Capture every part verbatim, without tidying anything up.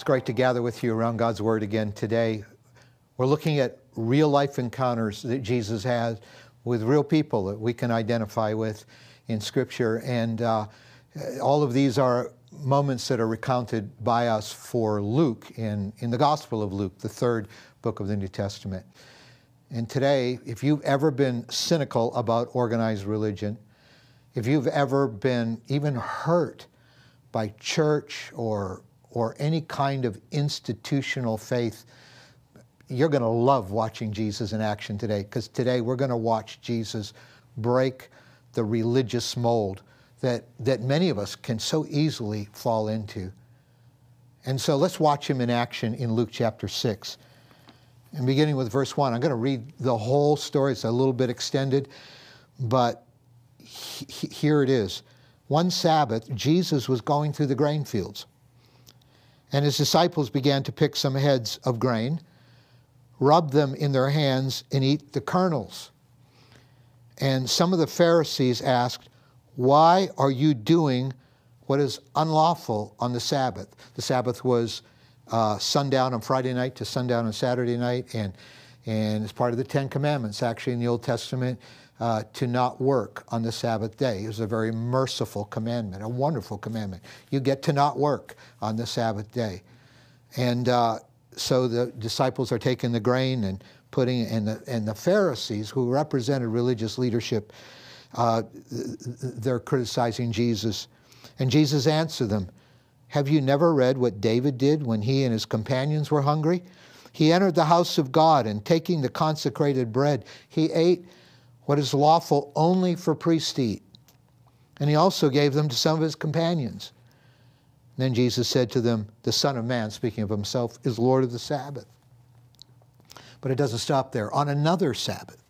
It's great to gather with you around God's Word again today. We're looking at real life encounters that Jesus has with real people that we can identify with in Scripture. And uh, all of these are moments that are recounted by us for Luke in, in the Gospel of Luke, the third book of the New Testament. And today, if you've ever been cynical about organized religion, if you've ever been even hurt by church or or any kind of institutional faith, you're going to love watching Jesus in action today, because today we're going to watch Jesus break the religious mold that, that many of us can so easily fall into. And so let's watch him in action in Luke chapter six. And beginning with verse one, I'm going to read the whole story. It's a little bit extended, but he, here it is. One Sabbath, Jesus was going through the grain fields, and his disciples began to pick some heads of grain, rub them in their hands, and eat the kernels. And some of the Pharisees asked, "Why are you doing what is unlawful on the Sabbath?" The Sabbath was uh, sundown on Friday night to sundown on Saturday night, and, and it's part of the Ten Commandments, actually, in the Old Testament, uh, to not work on the Sabbath day. It was a very merciful commandment, a wonderful commandment. You get to not work on the Sabbath day. And uh, so the disciples are taking the grain and putting it in the, and the Pharisees, who represented religious leadership, uh, they're criticizing Jesus. And Jesus answered them, "Have you never read what David did when he and his companions were hungry? He entered the house of God, and taking the consecrated bread, he ate what is lawful only for priests to eat. And he also gave them to some of his companions." Then Jesus said to them, "The Son of Man," speaking of himself, "is Lord of the Sabbath." But it doesn't stop there. On another Sabbath,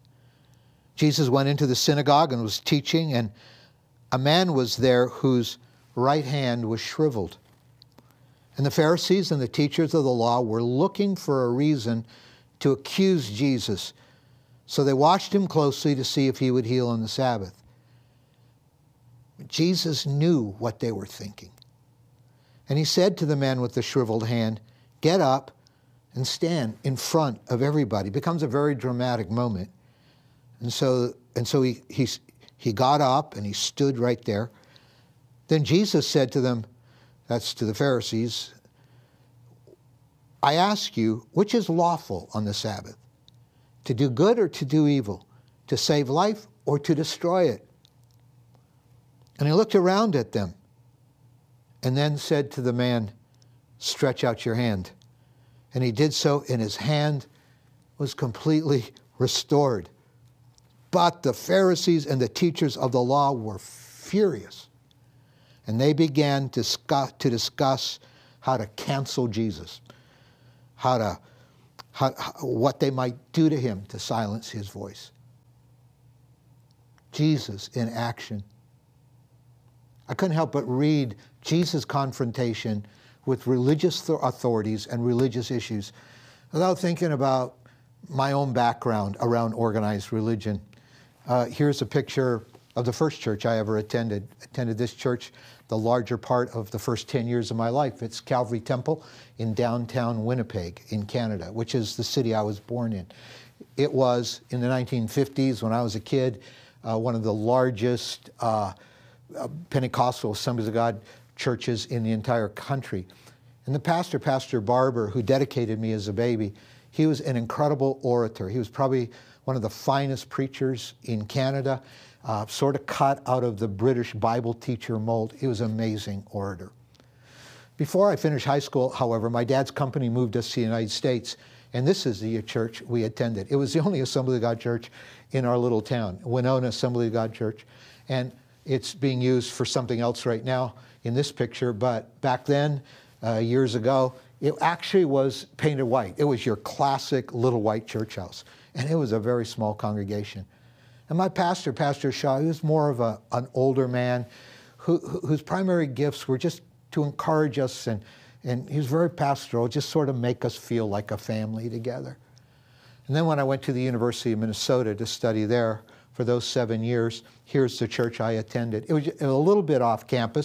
Jesus went into the synagogue and was teaching, and a man was there whose right hand was shriveled. And the Pharisees and the teachers of the law were looking for a reason to accuse Jesus. So they watched him closely to see if he would heal on the Sabbath. Jesus knew what they were thinking. And he said to the man with the shriveled hand, "Get up and stand in front of everybody." It becomes a very dramatic moment. And so, and so he, he, he got up and he stood right there. Then Jesus said to them, that's to the Pharisees, "I ask you, which is lawful on the Sabbath? To do good or to do evil? To save life or to destroy it?" And he looked around at them and then said to the man, "Stretch out your hand." And he did so, and his hand was completely restored. But the Pharisees and the teachers of the law were furious. And they began to discuss, to discuss how to cancel Jesus, how to, how, what they might do to him to silence his voice. Jesus in action. I couldn't help but read Jesus' confrontation with religious authorities and religious issues without thinking about my own background around organized religion. Uh, here's a picture of the first church I ever attended. I attended this church the larger part of the first ten years of my life. It's Calvary Temple in downtown Winnipeg in Canada, which is the city I was born in. It was, in the nineteen fifties, when I was a kid, uh, one of the largest uh, uh, Pentecostal Assemblies of God churches in the entire country. And the pastor, Pastor Barber, who dedicated me as a baby, he was an incredible orator. He was probably one of the finest preachers in Canada, uh, sort of cut out of the British Bible teacher mold. He was an amazing orator. Before I finished high school, however, my dad's company moved us to the United States, and this is the church we attended. It was the only Assembly of God church in our little town, Winona Assembly of God Church. And it's being used for something else right now in this picture, but back then, uh, years ago, it actually was painted white. It was your classic little white church house, and it was a very small congregation. And my pastor, Pastor Shaw, he was more of a, an older man who, whose primary gifts were just to encourage us, and, and he was very pastoral, just sort of make us feel like a family together. And then when I went to the University of Minnesota to study there for those seven years, here's the church I attended. It was a little bit off campus,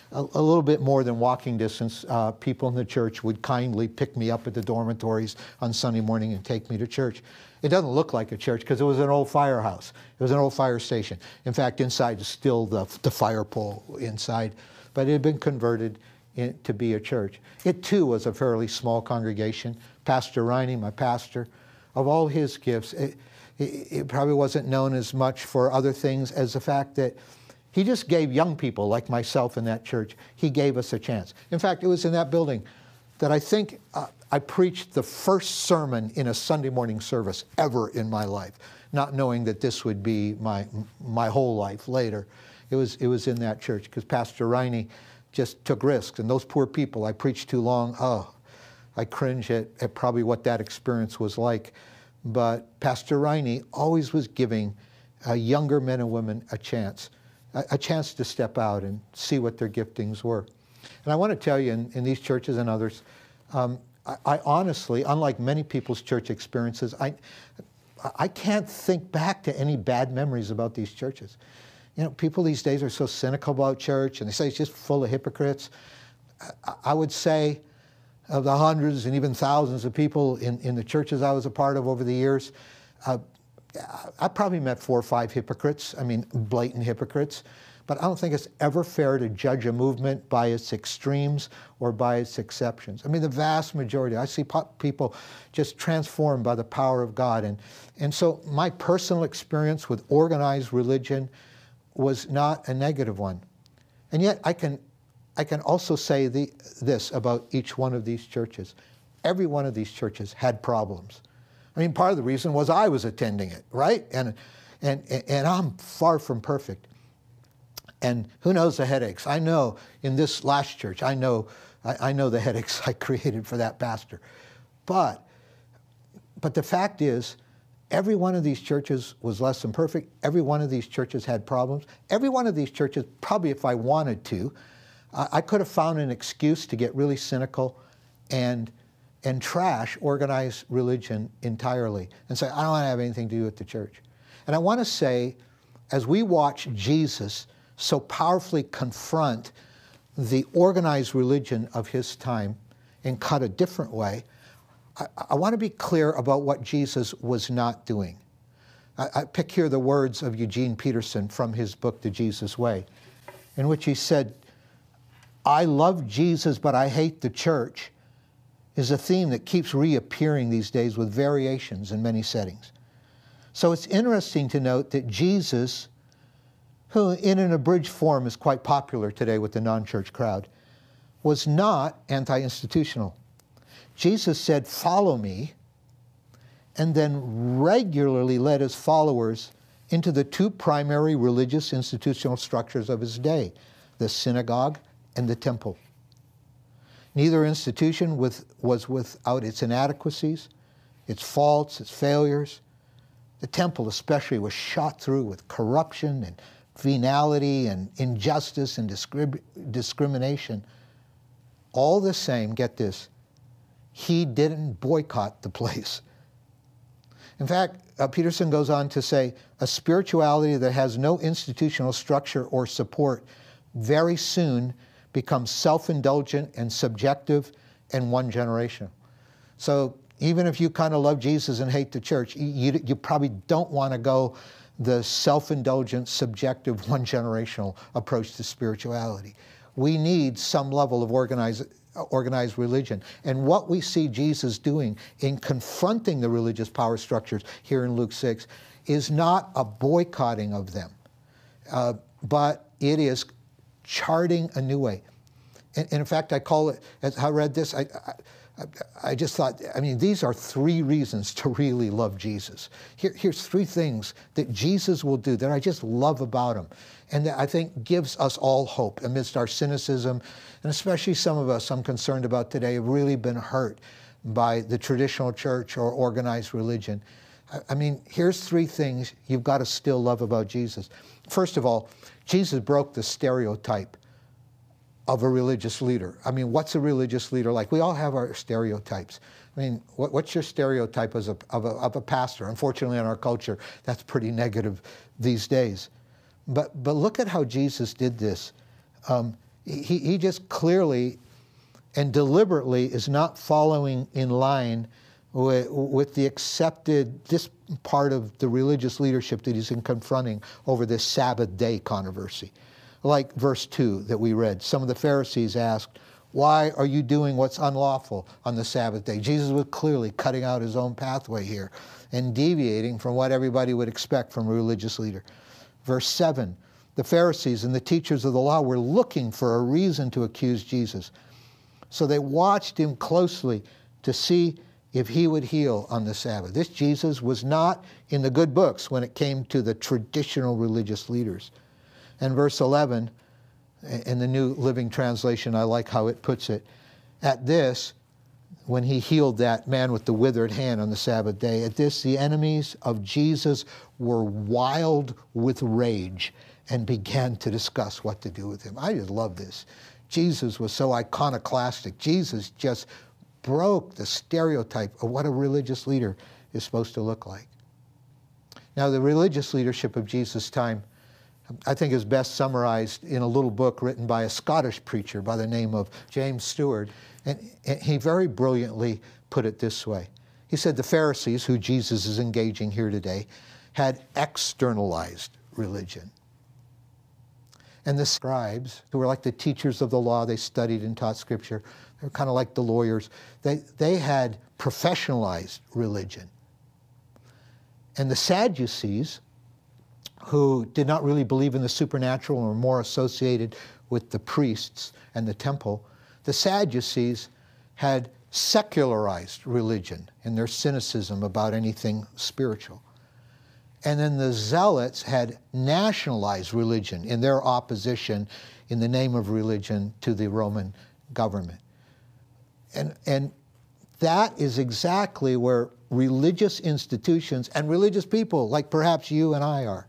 a, a little bit more than walking distance, uh, people in the church would kindly pick me up at the dormitories on Sunday morning and take me to church. It doesn't look like a church because it was an old firehouse. It was an old fire station. In fact, inside is still the, the fire pole inside, but it had been converted in, to be a church. It too was a fairly small congregation. Pastor Riney, my pastor, of all his gifts, it, it, it probably wasn't known as much for other things as the fact that he just gave young people like myself in that church, he gave us a chance. In fact, it was in that building that I think uh, I preached the first sermon in a Sunday morning service ever in my life, not knowing that this would be my my whole life later. It was, it was in that church because Pastor Riney just took risks. And those poor people, I preached too long, oh, I cringe at, at probably what that experience was like. But Pastor Riney always was giving uh, younger men and women a chance, a, a chance to step out and see what their giftings were. And I want to tell you, in, in these churches and others, um, I, I honestly, unlike many people's church experiences, I, I can't think back to any bad memories about these churches. You know, people these days are so cynical about church, and they say it's just full of hypocrites. I, I would say of the hundreds and even thousands of people in, in the churches I was a part of over the years, uh, I probably met four or five hypocrites, I mean, blatant hypocrites. But I don't think it's ever fair to judge a movement by its extremes or by its exceptions. I mean, the vast majority, I see people just transformed by the power of God. And, and so my personal experience with organized religion was not a negative one. And yet I can, I can also say the, this about each one of these churches. Every one of these churches had problems. I mean, part of the reason was I was attending it, right? And, and, and I'm far from perfect. And who knows the headaches? I know in this last church, I know, I, I know the headaches I created for that pastor. But, but the fact is, every one of these churches was less than perfect. Every one of these churches had problems. Every one of these churches, probably if I wanted to, uh, I could have found an excuse to get really cynical and, and trash organized religion entirely and say, I don't want to have anything to do with the church. And I want to say, as we watch Jesus so powerfully confront the organized religion of his time and cut a different way, I, I want to be clear about what Jesus was not doing. I, I pick here the words of Eugene Peterson from his book, The Jesus Way, in which he said, I love Jesus, but I hate the church, is a theme that keeps reappearing these days with variations in many settings. So it's interesting to note that Jesus, who in an abridged form is quite popular today with the non-church crowd, was not anti-institutional. Jesus said, follow me, and then regularly led his followers into the two primary religious institutional structures of his day, the synagogue and the temple. Neither institution with, was without its inadequacies, its faults, its failures. The temple especially was shot through with corruption and venality and injustice and discri- discrimination. All the same, get this, he didn't boycott the place. In fact, uh, Peterson goes on to say, a spirituality that has no institutional structure or support very soon becomes self-indulgent and subjective and one generational. So even if you kind of love Jesus and hate the church, you, you probably don't want to go the self-indulgent, subjective, one-generational approach to spirituality. We need some level of organized, organized religion. And what we see Jesus doing in confronting the religious power structures here in Luke six is not a boycotting of them, uh, but it is charting a new way. And, and in fact, I call it, as I read this, I, I I just thought, I mean, these are three reasons to really love Jesus. Here, here's three things that Jesus will do that I just love about him, and that I think gives us all hope amidst our cynicism, and especially some of us I'm concerned about today have really been hurt by the traditional church or organized religion. I, I mean, here's three things you've got to still love about Jesus. First of all, Jesus broke the stereotype of a religious leader. I mean, what's a religious leader like? We all have our stereotypes. I mean, what, what's your stereotype as a, of, a, of a pastor? Unfortunately, in our culture, that's pretty negative these days. But, but look at how Jesus did this. Um, He, he just clearly and deliberately is not following in line with, with the accepted, this part of the religious leadership that he's in confronting over this Sabbath day controversy. Like verse two that we read, some of the Pharisees asked, why are you doing what's unlawful on the Sabbath day? Jesus was clearly cutting out his own pathway here and deviating from what everybody would expect from a religious leader. Verse seven, the Pharisees and the teachers of the law were looking for a reason to accuse Jesus. So they watched him closely to see if he would heal on the Sabbath. This Jesus was not in the good books when it came to the traditional religious leaders. And verse eleven, in the New Living Translation, I like how it puts it. At this, when he healed that man with the withered hand on the Sabbath day, at this the enemies of Jesus were wild with rage and began to discuss what to do with him. I just love this. Jesus was so iconoclastic. Jesus just broke the stereotype of what a religious leader is supposed to look like. Now, the religious leadership of Jesus' time, I think, is best summarized in a little book written by a Scottish preacher by the name of James Stewart. And, and he very brilliantly put it this way. He said the Pharisees, who Jesus is engaging here today, had externalized religion. And the scribes, who were like the teachers of the law, they studied and taught Scripture, they were kind of like the lawyers, they, they had professionalized religion. And the Sadducees, who did not really believe in the supernatural and were more associated with the priests and the temple, the Sadducees had secularized religion in their cynicism about anything spiritual. And then the Zealots had nationalized religion in their opposition in the name of religion to the Roman government. And, and that is exactly where religious institutions and religious people, like perhaps you and I are,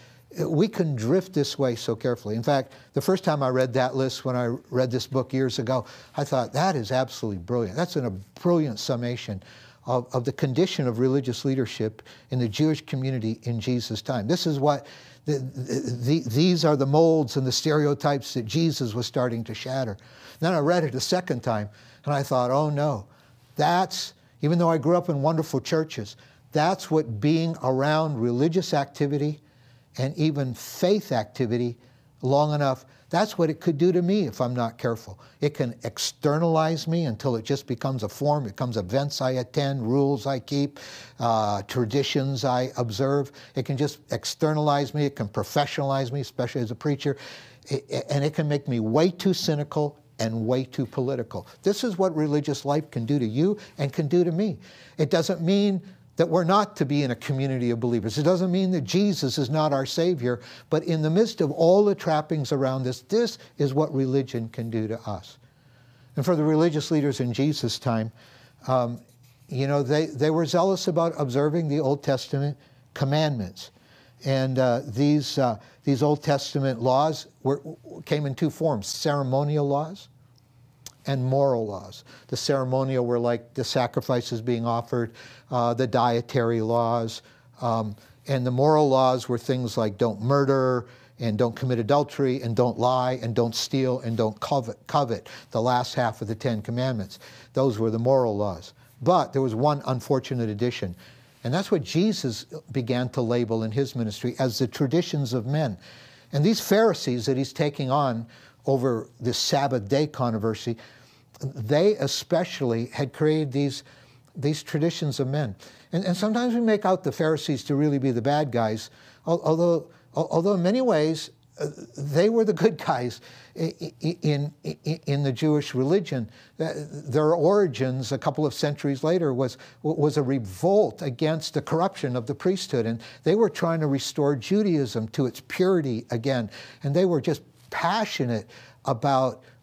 we can drift this way so carefully. In fact, the first time I read that list when I read this book years ago, I thought, that is absolutely brilliant. That's a brilliant summation of, of the condition of religious leadership in the Jewish community in Jesus' time. This is what, the, the, these are the molds and the stereotypes that Jesus was starting to shatter. Then I read it a second time, and I thought, oh no, that's, even though I grew up in wonderful churches, that's what being around religious activity and even faith activity long enough, that's what it could do to me if I'm not careful. It can externalize me until it just becomes a form. It becomes events I attend, rules I keep, uh, traditions I observe. It can just externalize me. It can professionalize me, especially as a preacher. It, and it can make me way too cynical and way too political. This is what religious life can do to you and can do to me. It doesn't mean that we're not to be in a community of believers. It doesn't mean that Jesus is not our Savior, but in the midst of all the trappings around this, this is what religion can do to us. And for the religious leaders in Jesus' time, um, you know, they, they were zealous about observing the Old Testament commandments. And uh, these, uh, these Old Testament laws were, came in two forms, ceremonial laws and moral laws. The ceremonial were like the sacrifices being offered, uh, the dietary laws, um, and the moral laws were things like don't murder, and don't commit adultery, and don't lie, and don't steal, and don't covet, covet, the last half of the Ten Commandments. Those were the moral laws. But there was one unfortunate addition, and that's what Jesus began to label in his ministry as the traditions of men. And these Pharisees that he's taking on over this Sabbath day controversy, they especially had created these, these traditions of men. And, and sometimes we make out the Pharisees to really be the bad guys, although, although in many ways uh, they were the good guys in, in, in the Jewish religion. Their origins a couple of centuries later was, was a revolt against the corruption of the priesthood. And they were trying to restore Judaism to its purity again. And they were just passionate about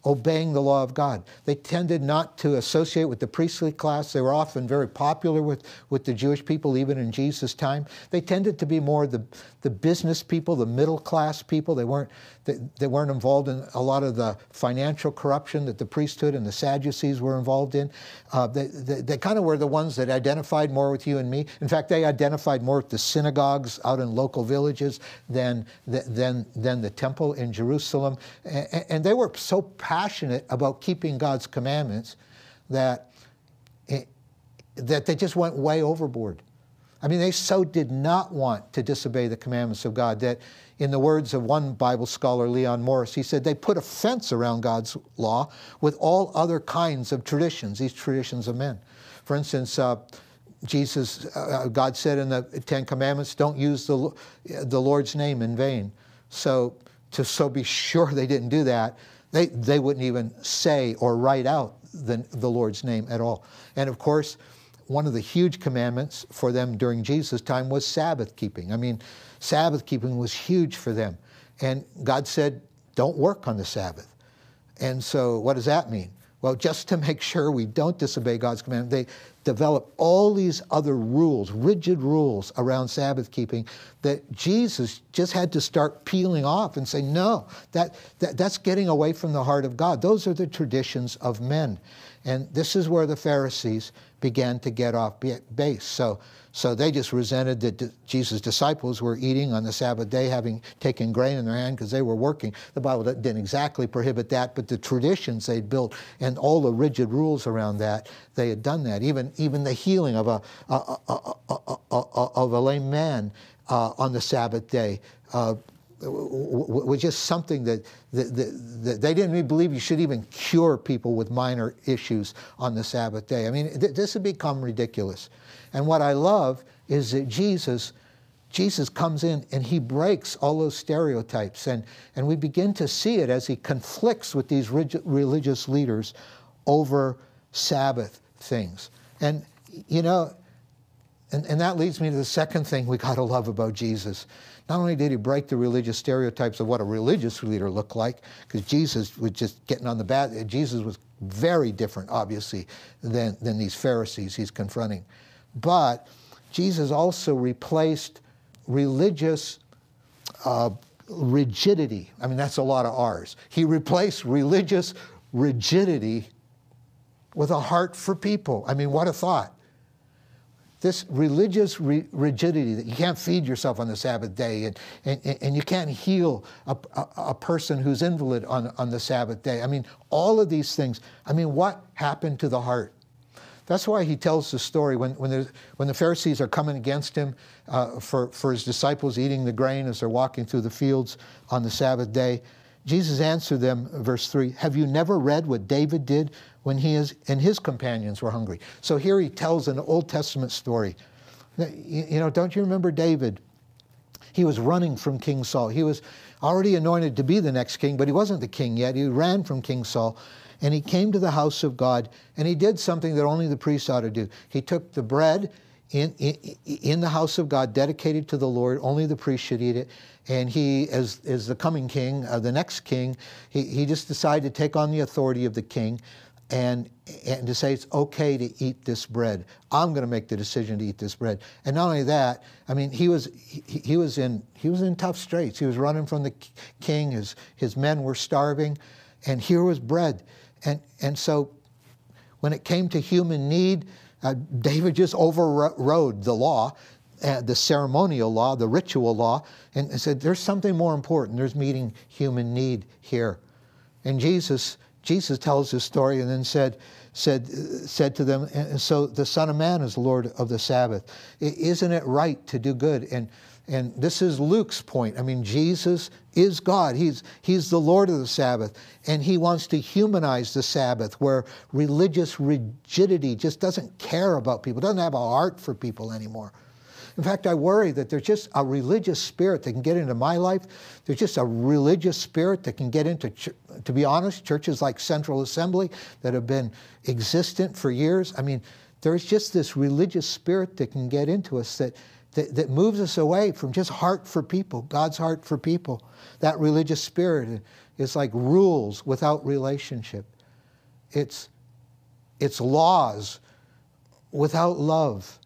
obeying the law of God. They tended not to associate with the priestly class. They were often very popular with, with the Jewish people, even in Jesus' time. They tended to be more the, the business people, the middle class people. They weren't, they, they weren't involved in a lot of the financial corruption that the priesthood and the Sadducees were involved in. Uh, they they, they kind of were the ones that identified more with you and me. In fact, they identified more with the synagogues out in local villages than, than, than the temple in Jerusalem. And, and they were so passionate about keeping God's commandments that, it, that they just went way overboard. I mean, they so did not want to disobey the commandments of God that, in the words of one Bible scholar, Leon Morris, he said they put a fence around God's law with all other kinds of traditions, these traditions of men. For instance, uh, Jesus, uh, God said in the Ten Commandments, don't use the, the Lord's name in vain. So to so be sure they didn't do that, they, they wouldn't even say or write out the, the Lord's name at all. And of course, one of the huge commandments for them during Jesus' time was Sabbath keeping. I mean, Sabbath keeping was huge for them. And God said, don't work on the Sabbath. And so what does that mean? Well, just to make sure we don't disobey God's commandment, they developed all these other rules, rigid rules around Sabbath keeping that Jesus just had to start peeling off and say, no, that, that that's getting away from the heart of God. Those are the traditions of men. And this is where the Pharisees began to get off base. So, so they just resented that Jesus' disciples were eating on the Sabbath day, having taken grain in their hand because they were working. The Bible didn't exactly prohibit that, but the traditions they'd built and all the rigid rules around that, they had done that. Even, even the healing of a, a, a, a, a, a, of a lame man uh, on the Sabbath day uh, was just something that, that, that, that they didn't even believe you should even cure people with minor issues on the Sabbath day. I mean, th this had become ridiculous. And what I love is that Jesus, Jesus comes in and he breaks all those stereotypes. And, and we begin to see it as he conflicts with these rigid, religious leaders over Sabbath things. And, you know, and, and that leads me to the second thing we got to love about Jesus. Not only did he break the religious stereotypes of what a religious leader looked like, because Jesus was just getting on the bad, Jesus was very different, obviously, than, than these Pharisees he's confronting. But Jesus also replaced religious uh, rigidity. I mean, that's a lot of R's. He replaced religious rigidity with a heart for people. I mean, what a thought. This religious ri rigidity that you can't feed yourself on the Sabbath day and, and, and you can't heal a, a, a person who's invalid on, on the Sabbath day. I mean, all of these things. I mean, what happened to the heart? That's why he tells the story when, when, when the Pharisees are coming against him uh, for, for his disciples eating the grain as they're walking through the fields on the Sabbath day. Jesus answered them, verse three, have you never read what David did when he is, and his companions were hungry? So here he tells an Old Testament story. You, you know, don't you remember David? He was running from King Saul. He was already anointed to be the next king, but he wasn't the king yet. He ran from King Saul, and he came to the house of God, and he did something that only the priests ought to do. He took the bread in, in, in the house of God, dedicated to the Lord. Only the priest should eat it. And he, as, as the coming king, uh, the next king, he, he just decided to take on the authority of the king and, and to say it's okay to eat this bread. I'm going to make the decision to eat this bread. And not only that, I mean, he was, he, he was, in, he was in tough straits. He was running from the king. His, his men were starving. And here was bread. And, and so when it came to human need, uh, David just overrode the law, uh, the ceremonial law, the ritual law, and, and said, there's something more important. There's meeting human need here. And Jesus, Jesus tells this story and then said, said, said to them, and so the Son of Man is Lord of the Sabbath. Isn't it right to do good? And And this is Luke's point. I mean, Jesus is God. He's, he's the Lord of the Sabbath. And he wants to humanize the Sabbath, where religious rigidity just doesn't care about people, doesn't have a heart for people anymore. In fact, I worry that there's just a religious spirit that can get into my life. There's just a religious spirit that can get into, to be honest, churches like Central Assembly that have been existent for years. I mean, there's just this religious spirit that can get into us that That, that moves us away from just heart for people, God's heart for people, that religious spirit. It's like rules without relationship. It's, it's laws without love.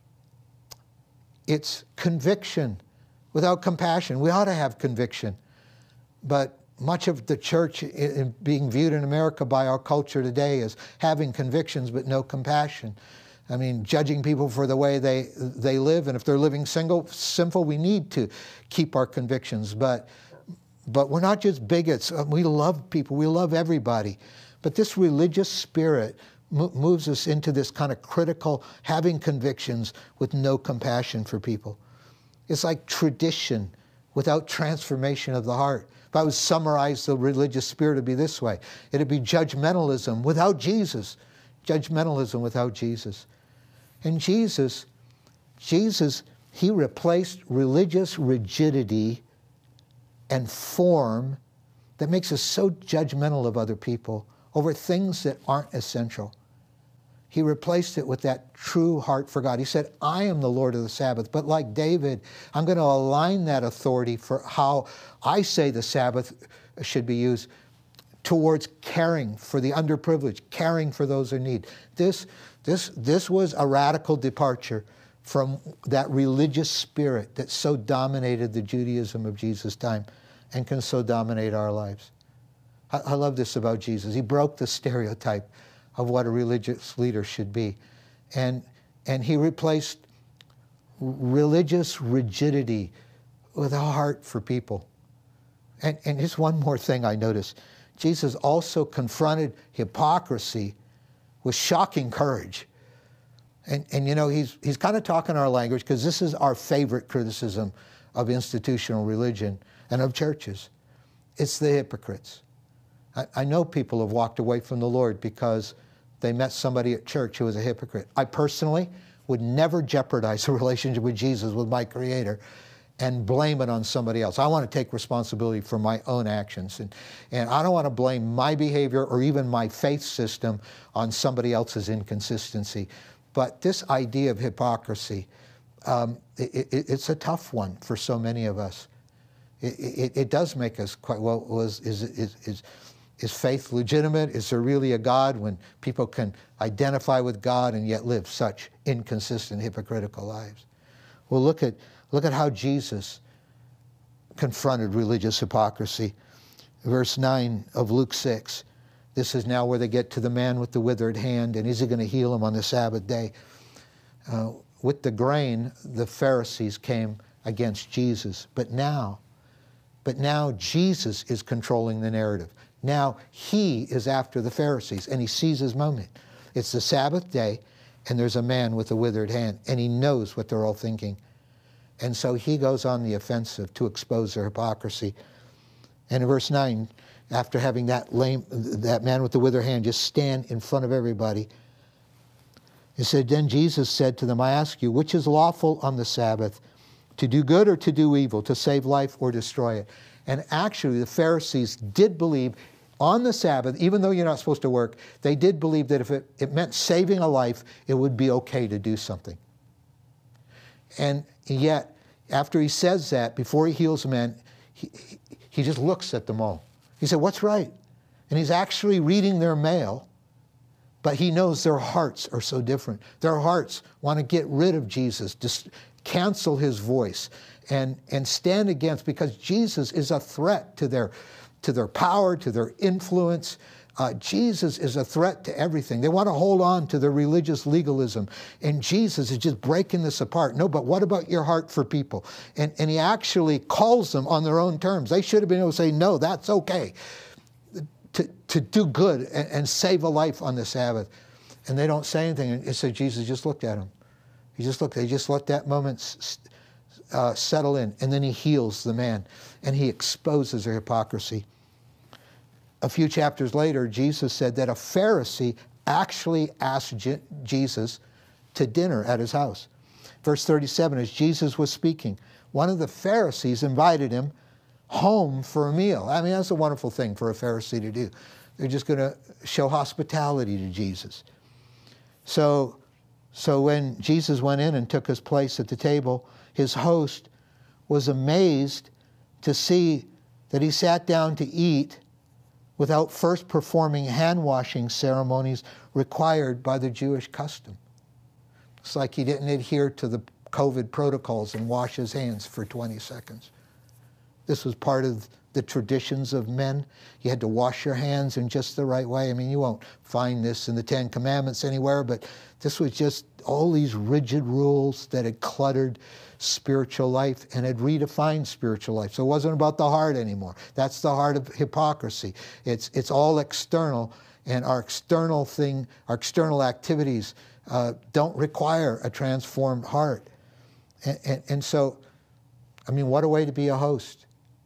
It's conviction without compassion. We ought to have conviction. But much of the church in being viewed in America by our culture today is having convictions but no compassion. I mean, judging people for the way they, they live, and if they're living single, sinful, we need to keep our convictions. But, but we're not just bigots. We love people. We love everybody. But this religious spirit mo- moves us into this kind of critical, having convictions with no compassion for people. It's like tradition without transformation of the heart. If I would summarize the religious spirit, it'd be this way. It'd be judgmentalism without Jesus. Judgmentalism without Jesus. And Jesus, Jesus, he replaced religious rigidity and form that makes us so judgmental of other people over things that aren't essential. He replaced it with that true heart for God. He said, I am the Lord of the Sabbath. But like David, I'm going to align that authority for how I say the Sabbath should be used towards caring for the underprivileged, caring for those in need. This, this, this was a radical departure from that religious spirit that so dominated the Judaism of Jesus' time and can so dominate our lives. I, I love this about Jesus. He broke the stereotype of what a religious leader should be. And, and he replaced religious rigidity with a heart for people. And, and just one more thing I noticed. Jesus also confronted hypocrisy with shocking courage. And, and you know, he's, he's kind of talking our language because this is our favorite criticism of institutional religion and of churches. It's the hypocrites. I, I know people have walked away from the Lord because they met somebody at church who was a hypocrite. I personally would never jeopardize a relationship with Jesus, with my Creator, and blame it on somebody else. I want to take responsibility for my own actions. And, and I don't want to blame my behavior or even my faith system on somebody else's inconsistency. But this idea of hypocrisy, um, it, it, it's a tough one for so many of us. It, it, it does make us quite, well, was, is, is, is, is faith legitimate? Is there really a God when people can identify with God and yet live such inconsistent, hypocritical lives? Well, look at Look at how Jesus confronted religious hypocrisy. Verse nine of Luke six. This is now where they get to the man with the withered hand, and is he going to heal him on the Sabbath day? Uh, with the grain, the Pharisees came against Jesus. But now, but now Jesus is controlling the narrative. Now he is after the Pharisees, and he sees his moment. It's the Sabbath day, and there's a man with a withered hand, and he knows what they're all thinking. And so he goes on the offensive to expose their hypocrisy. And in verse nine, after having that lame, that man with the withered hand just stand in front of everybody, he said, then Jesus said to them, I ask you, which is lawful on the Sabbath, to do good or to do evil, to save life or destroy it? And actually, the Pharisees did believe on the Sabbath, even though you're not supposed to work, they did believe that if it, it meant saving a life, it would be okay to do something. And yet, after he says that, before he heals the man, he, he just looks at them all. He said, what's right? And he's actually reading their mail, but he knows their hearts are so different. Their hearts want to get rid of Jesus, just cancel his voice, and, and stand against, because Jesus is a threat to their, to their power, to their influence. Uh, Jesus is a threat to everything. They want to hold on to their religious legalism. And Jesus is just breaking this apart. No, but what about your heart for people? And, and he actually calls them on their own terms. They should have been able to say, no, that's okay. To, to do good and, and save a life on the Sabbath. And they don't say anything. And so Jesus just looked at them. He just looked. They just let that moment uh, settle in. And then he heals the man. And he exposes their hypocrisy. A few chapters later, Jesus said that a Pharisee actually asked Je- Jesus to dinner at his house. Verse thirty-seven, as Jesus was speaking, one of the Pharisees invited him home for a meal. I mean, that's a wonderful thing for a Pharisee to do. They're just going to show hospitality to Jesus. So, so when Jesus went in and took his place at the table, his host was amazed to see that he sat down to eat without first performing hand-washing ceremonies required by the Jewish custom. It's like he didn't adhere to the COVID protocols and wash his hands for twenty seconds. This was part of the traditions of men. You had to wash your hands in just the right way. I mean, you won't find this in the Ten Commandments anywhere, but this was just all these rigid rules that had cluttered spiritual life and had redefined spiritual life. So it wasn't about the heart anymore. That's the heart of hypocrisy. It's, it's all external, and our external thing, our external activities uh, don't require a transformed heart. And, and, and so, I mean, what a way to be a host.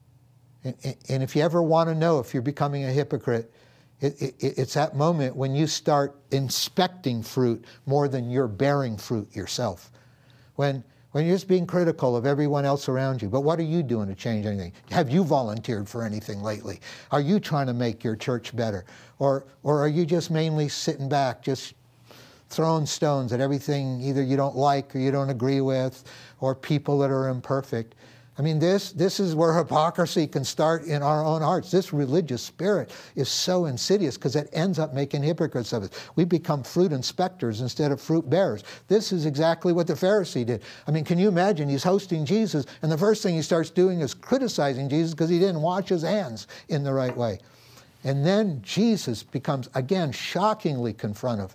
And, and if you ever want to know if you're becoming a hypocrite, it, it, it's that moment when you start inspecting fruit more than you're bearing fruit yourself. When, when you're just being critical of everyone else around you. But what are you doing to change anything? Have you volunteered for anything lately? Are you trying to make your church better? Or, or are you just mainly sitting back, just throwing stones at everything either you don't like or you don't agree with, or people that are imperfect? I mean, this, this is where hypocrisy can start in our own hearts. This religious spirit is so insidious because it ends up making hypocrites of us. We become fruit inspectors instead of fruit bearers. This is exactly what the Pharisee did. I mean, can you imagine? He's hosting Jesus, and the first thing he starts doing is criticizing Jesus because he didn't wash his hands in the right way. And then Jesus becomes, again, shockingly confrontive.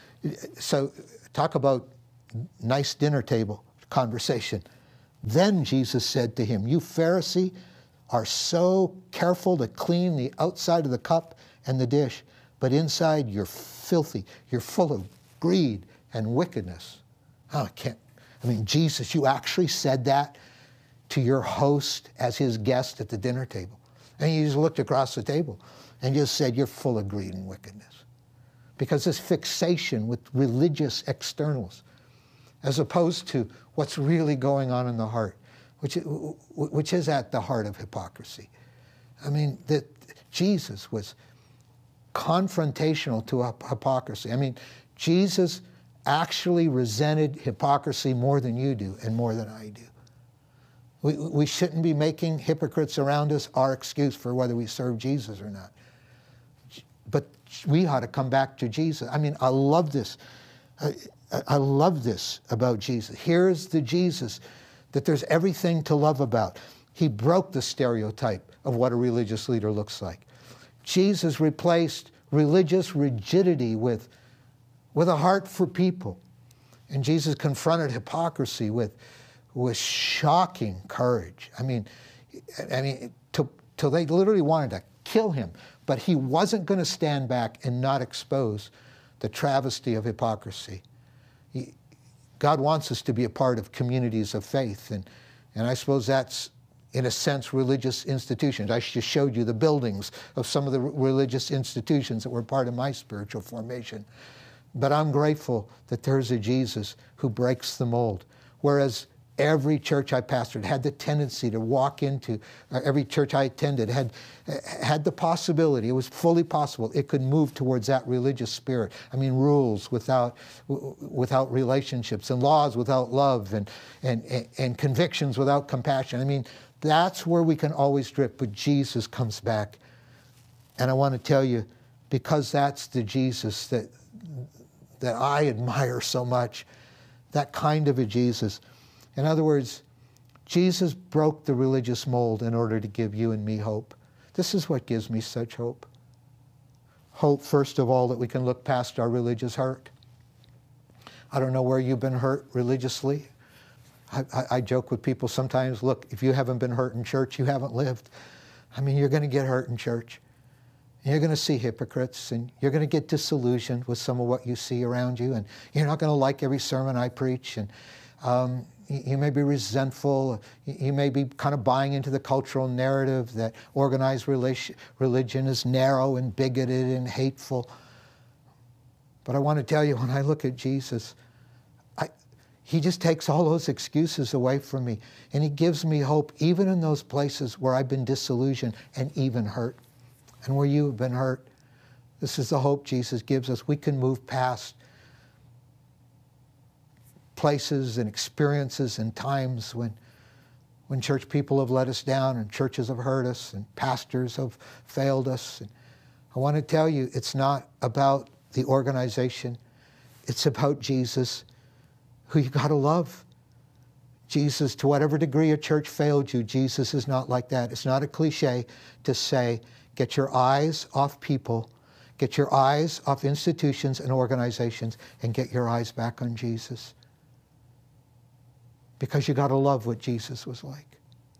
So talk about nice dinner table conversation. Then Jesus said to him, "You Pharisee are so careful to clean the outside of the cup and the dish, but inside you're filthy. You're full of greed and wickedness." Oh, I can't. I mean, Jesus, you actually said that to your host as his guest at the dinner table. And he just looked across the table and just said, "You're full of greed and wickedness." Because this fixation with religious externals, as opposed to what's really going on in the heart, which, which is at the heart of hypocrisy. I mean, that Jesus was confrontational to hypocrisy. I mean, Jesus actually resented hypocrisy more than you do and more than I do. We, we shouldn't be making hypocrites around us our excuse for whether we serve Jesus or not. But we ought to come back to Jesus. I mean, I love this. I, I love this about Jesus. Here's the Jesus that there's everything to love about. He broke the stereotype of what a religious leader looks like. Jesus replaced religious rigidity with, with a heart for people. And Jesus confronted hypocrisy with, with shocking courage. I mean, I mean, till, till they literally wanted to kill him. But he wasn't going to stand back and not expose the travesty of hypocrisy. He, God wants us to be a part of communities of faith, and, and I suppose that's, in a sense, religious institutions. I just showed you the buildings of some of the religious institutions that were part of my spiritual formation. But I'm grateful that there's a Jesus who breaks the mold, whereas every church I pastored had the tendency to walk into, uh, every church I attended had, had the possibility, it was fully possible, it could move towards that religious spirit. I mean, rules without, w without relationships, and laws without love, and, and, and, and convictions without compassion. I mean, that's where we can always drift, but Jesus comes back. And I want to tell you, because that's the Jesus that, that I admire so much, that kind of a Jesus. In other words, Jesus broke the religious mold in order to give you and me hope. This is what gives me such hope. Hope, first of all, that we can look past our religious hurt. I don't know where you've been hurt religiously. I, I, I joke with people sometimes, look, if you haven't been hurt in church, you haven't lived. I mean, you're going to get hurt in church. And you're going to see hypocrites, and you're going to get disillusioned with some of what you see around you, and you're not going to like every sermon I preach, and um, you may be resentful. You may be kind of buying into the cultural narrative that organized religion is narrow and bigoted and hateful. But I want to tell you, when I look at Jesus, I, he just takes all those excuses away from me, and he gives me hope even in those places where I've been disillusioned and even hurt, and where you have been hurt. This is the hope Jesus gives us. We can move past places and experiences and times when, when church people have let us down and churches have hurt us and pastors have failed us. And I want to tell you, it's not about the organization. It's about Jesus, who you got to love. Jesus, to whatever degree a church failed you, Jesus is not like that. It's not a cliche to say, get your eyes off people, get your eyes off institutions and organizations, and get your eyes back on Jesus. Because you got to love what Jesus was like.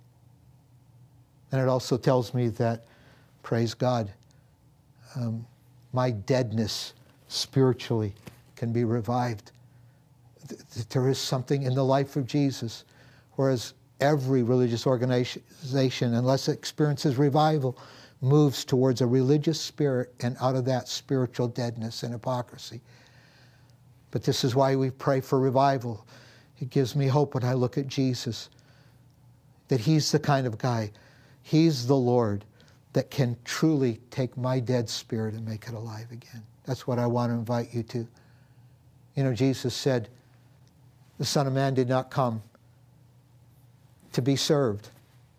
And it also tells me that, praise God, um, my deadness spiritually can be revived. That there is something in the life of Jesus, whereas every religious organization, unless it experiences revival, moves towards a religious spirit, and out of that, spiritual deadness and hypocrisy. But this is why we pray for revival. It gives me hope when I look at Jesus, that he's the kind of guy, he's the Lord that can truly take my dead spirit and make it alive again. That's what I want to invite you to. You know, Jesus said, the Son of Man did not come to be served,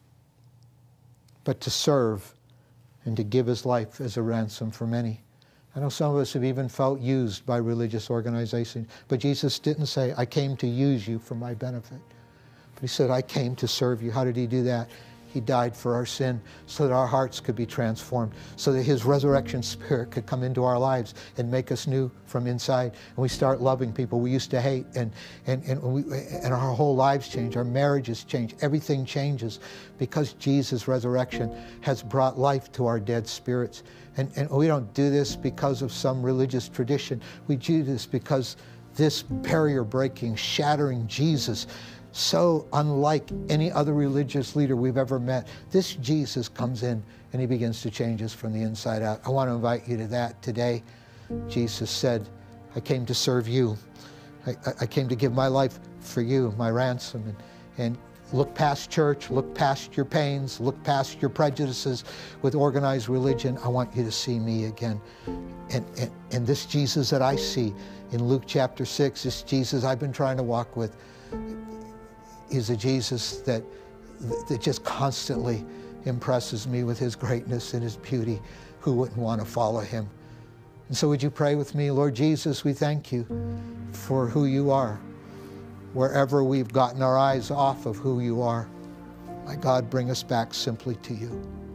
but to serve and to give his life as a ransom for many. I know some of us have even felt used by religious organizations, but Jesus didn't say, I came to use you for my benefit. But he said, I came to serve you. How did he do that? He died for our sin so that our hearts could be transformed, so that his resurrection spirit could come into our lives and make us new from inside. And we start loving people we used to hate, and, and, and, we, and our whole lives change, our marriages change, everything changes because Jesus' resurrection has brought life to our dead spirits. And, and we don't do this because of some religious tradition. We do this because this barrier-breaking, shattering Jesus, so unlike any other religious leader we've ever met, this Jesus comes in and he begins to change us from the inside out. I want to invite you to that today. Jesus said, I came to serve you. I, I came to give my life for you, my ransom. And, and look past church, look past your pains, look past your prejudices with organized religion. I want you to see me again. And, and, and this Jesus that I see in Luke chapter six, this Jesus I've been trying to walk with, is a Jesus that, that just constantly impresses me with his greatness and his beauty. Who wouldn't want to follow him? And so would you pray with me? Lord Jesus, we thank you for who you are. Wherever we've gotten our eyes off of who you are, my God, bring us back simply to you.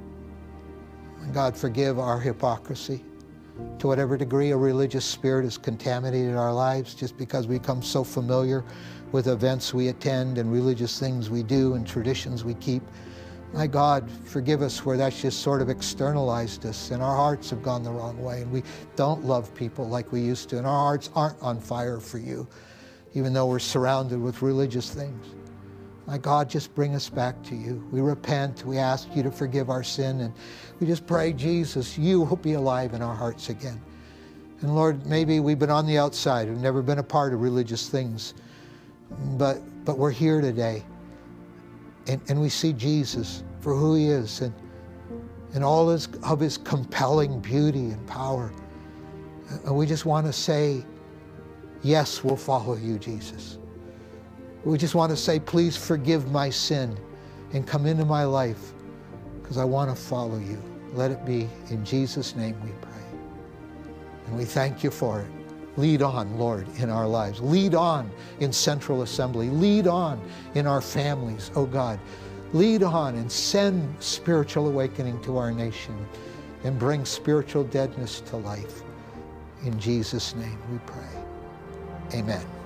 And God, forgive our hypocrisy. To whatever degree a religious spirit has contaminated our lives, just because we become so familiar with events we attend and religious things we do and traditions we keep. My God, forgive us where that's just sort of externalized us and our hearts have gone the wrong way and we don't love people like we used to and our hearts aren't on fire for you, even though we're surrounded with religious things. My God, just bring us back to you. We repent, we ask you to forgive our sin, and we just pray, Jesus, you will be alive in our hearts again. And Lord, maybe we've been on the outside, we've never been a part of religious things, but, but we're here today, and, and we see Jesus for who he is, and, and all his, of his compelling beauty and power. And we just want to say, yes, we'll follow you, Jesus. We just want to say, please forgive my sin and come into my life because I want to follow you. Let it be in Jesus' name we pray. And we thank you for it. Lead on, Lord, in our lives. Lead on in Central Assembly. Lead on in our families, oh God. Lead on and send spiritual awakening to our nation and bring spiritual deadness to life. In Jesus' name we pray. Amen.